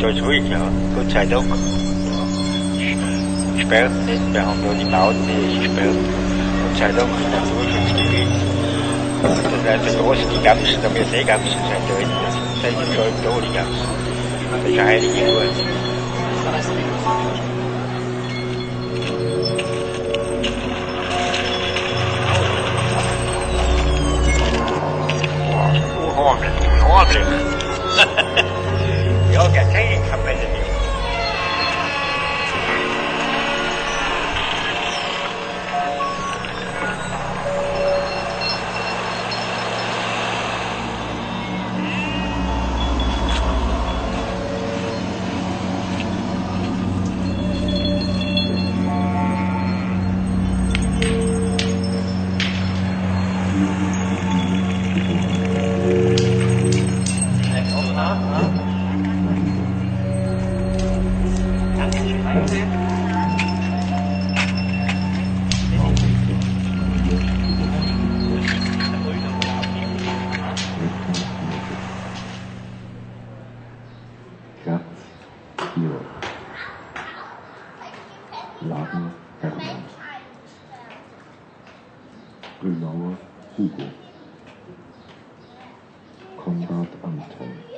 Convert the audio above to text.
da ist ruhig, ja. Gott sei Dank. Sperrt nicht, wir haben da die Bauten, die ist gesperrt. Gott sei Dank, das Naturschutzgebiet. Das heißt, der große, die Gamsen, da wird Seegamsen sein, da hinten. Das sind schon da, die Gamsen. Das ist eine heilige Uhr. Unheimlich. Ja, keine Kapelle nicht. Laden Hermann. Grünauer Hugo. Konrad Anton.